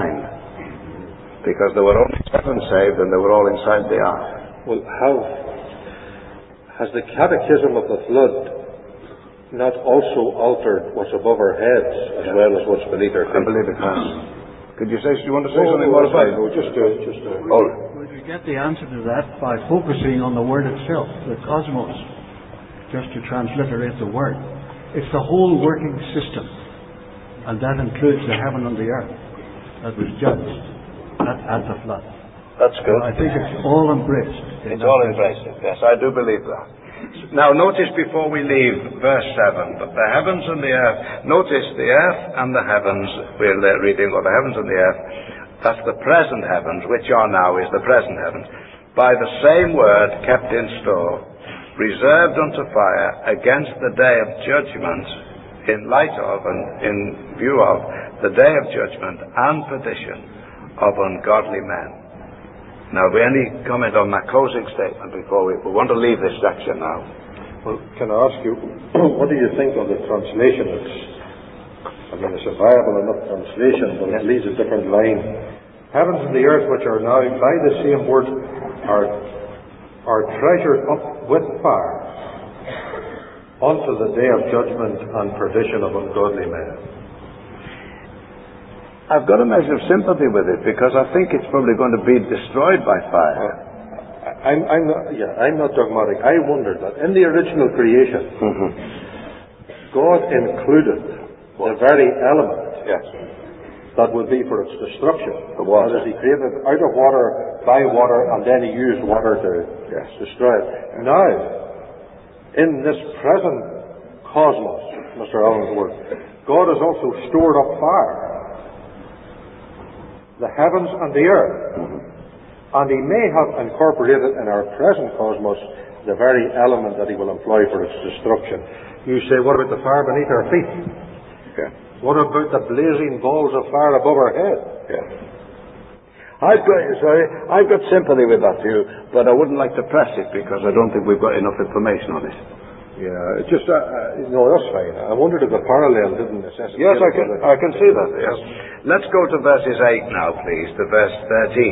humankind. Because there were only seven saved and they were all inside the ark. Well, how has the catechism of the flood not also altered what's above our heads as yeah. well as what's beneath our feet? I believe it has. Could you say, do you want to say oh, something no, more about it? No, just to, just to. Oh. Well, you get the answer to that by focusing on the Word itself, the cosmos, just to transliterate the Word. It's the whole working system, and that includes the heaven and the earth that was judged at, at the flood. That's good. So I think it's all embraced. It's all embraced, yes, I do believe that. Now notice before we leave verse seven, but the heavens and the earth, notice the earth and the heavens, we're reading, or the heavens and the earth, that's the present heavens, which are now is the present heavens, by the same word kept in store, reserved unto fire against the day of judgment, in light of and in view of the day of judgment and perdition of ungodly men. Now, have we any comment on my closing statement before we, we want to leave this section now? Well, can I ask you, what do you think of the translation? It's, I mean, it's a viable enough translation, but it leaves a different line. Heavens and the earth, which are now by the same word, are, are treasured up with fire unto the day of judgment and perdition of ungodly men. I've got a measure of sympathy with it because I think it's probably going to be destroyed by fire. Uh, I'm, I'm not, yeah, I'm not dogmatic. I wonder that in the original creation, Mm-hmm. God included the very element Yes. that would be for its destruction. The water. That is, He created out of water, by water, and then He used water to Yes. destroy it. Now, in this present cosmos, Mister Allensworth, God has also stored up fire, the heavens and the earth. Mm-hmm. And He may have incorporated in our present cosmos the very element that He will employ for its destruction. You say, what about the fire beneath our feet? Yeah. What about the blazing balls of fire above our head? Yeah. I've got, sorry, I've got sympathy with that view, but I wouldn't like to press it because I don't think we've got enough information on it. Yeah, it's just, uh, uh, no, that's fine. I wondered if the parallel didn't necessitate... Yes, I can, I can see that, yes. Let's go to verses eight now, please, to verse thirteen.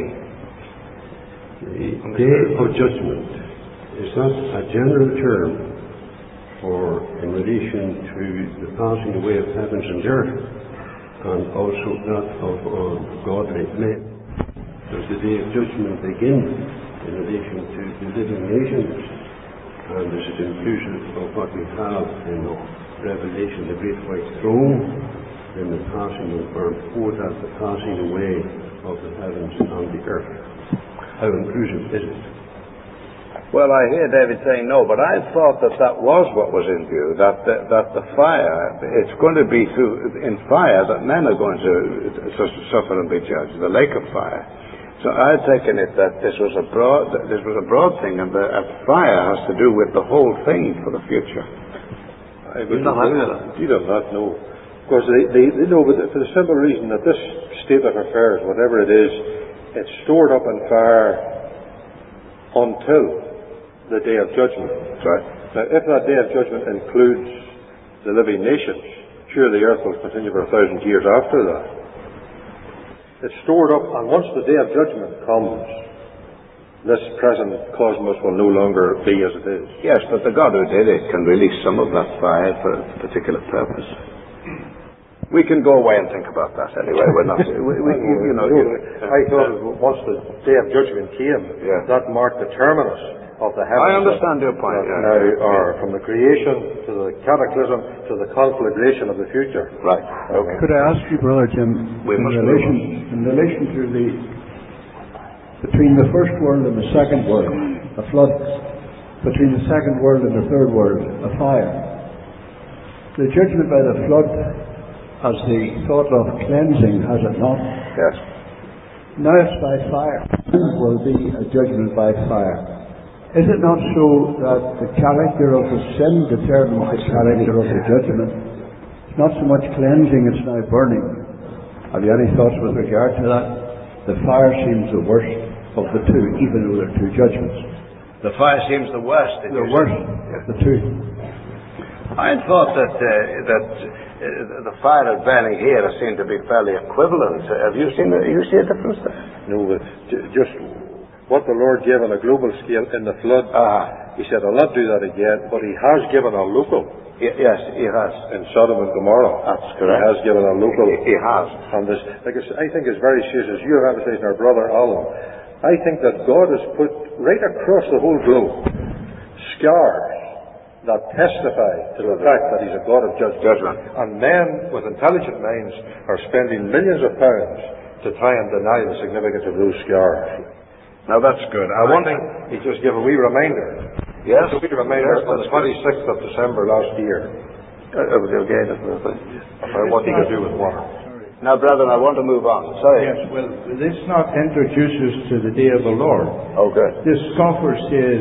The day of judgment is not a general term for in relation to the passing away of heavens and earth, and also not of ungodly men. Does the day of judgment begin in relation to the living nations, and this is inclusive of what we have in Revelation, the great white throne, in the passing of, or before that, the passing away of the heavens and the earth. How inclusive is it? Well, I hear David saying no, but I thought that that was what was in view, that the, that the fire, it's going to be through, in fire that men are going to, to suffer and be judged, the lake of fire. So I had taken it that this was a broad, this was a broad thing, and the uh, fire has to do with the whole thing for the future. I would not you do not know. Of course, they, they, they know, but for the simple reason that this state of affairs, whatever it is, it's stored up in fire until the day of judgment. Right. Now, if that day of judgment includes the living nations, sure, the earth will continue for a thousand years after that. It's stored up, and once the day of judgment comes, this present cosmos will no longer be as it is. Yes, but the God who did it can release some of that fire for a particular purpose. We can go away and think about that anyway. We're not, we, we, you, you know. You, I thought once the day of judgment came, yeah. that marked the terminus of the heavens. I understand your point. That yeah. now are from the creation to the cataclysm to the conflagration of the future. Right. Okay. Could I ask you, Brother Jim, We in must relation in relation to the between the first world and the second world, a flood, between the second world and the third world, a fire. The judgment by the flood has the thought of cleansing, has it not? Yes. Now it's by fire. Will be a judgment by fire. Is it not so that the character of the sin determines the character of the judgment? It's not so much cleansing, it's now burning. Have you any thoughts with regard to that? The fire seems the worst of the two, even though there are two judgments. The fire seems the worst. The worst of the two. I thought that uh, that uh, the fire that's burning here seemed to be fairly equivalent. Uh, have you seen the, you see a difference there? No, but j- just what the Lord gave on a global scale in the flood, Ah. He said, I'll not do that again, but He has given a local. Y- yes, He has. In Sodom and Gomorrah. That's correct. He has given a local. He, he has. And this, like I think it's very serious, as you have emphasized, our brother Alan. I think that God has put right across the whole globe scars that testify to the fact that He's a God of judgment. Judgment. And men with intelligent minds are spending millions of pounds to try and deny the significance of those scars. Now that's good. I I want think He just gave a wee reminder. Yes. A wee reminder Yes, on the twenty-sixth of December last year Uh, okay, that's nothing. about what He could do with water. Now, brethren, I want to move on. Sorry. Yes, well, this not introduces to the day of the Lord. Okay. This scoffer says,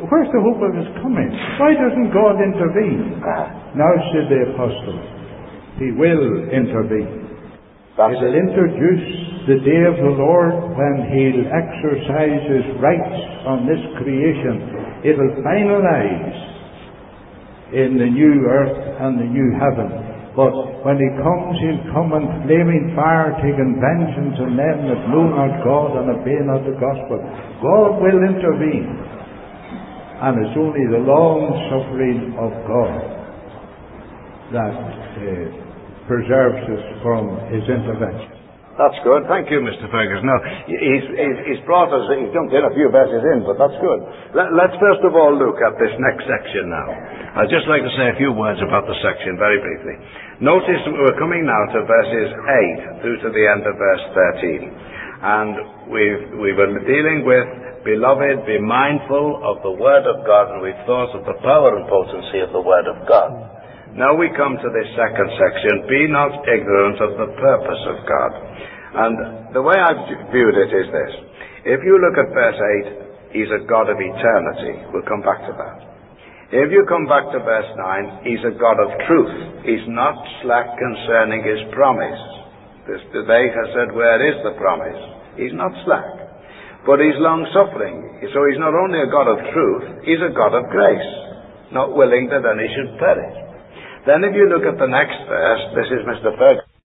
where's the hope of his coming? Why doesn't God intervene? Now said the apostle, he will intervene. That's He'll it. introduce the day of the Lord when he'll exercise his rights on this creation. It'll finalize in the new earth and the new heaven. But when he comes, he'll come in flaming fire, taking vengeance on them that know not God and obey not the gospel. God will intervene. And it's only the long suffering of God that uh, preserves us from his intervention. That's good. Thank you, Mister Ferguson. Now, he's, he's, he's brought us, he's jumped in a few verses in, but that's good. Let, let's first of all look at this next section now. I'd just like to say a few words about the section very briefly. Notice we're coming now to verses eight through to the end of verse thirteen. And we've, we were dealing with, beloved, be mindful of the Word of God, and we've thought of the power and potency of the Word of God. Now we come to this second section, be not ignorant of the purpose of God. And the way I've viewed it is this. If you look at verse eight, he's a God of eternity. We'll come back to that. If you come back to verse nine, he's a God of truth. He's not slack concerning his promise. This debate has said, where is the promise? He's not slack. But he's long-suffering. So he's not only a God of truth, he's a God of grace, not willing that any should perish. Then if you look at the next verse, this is Mister Ferguson.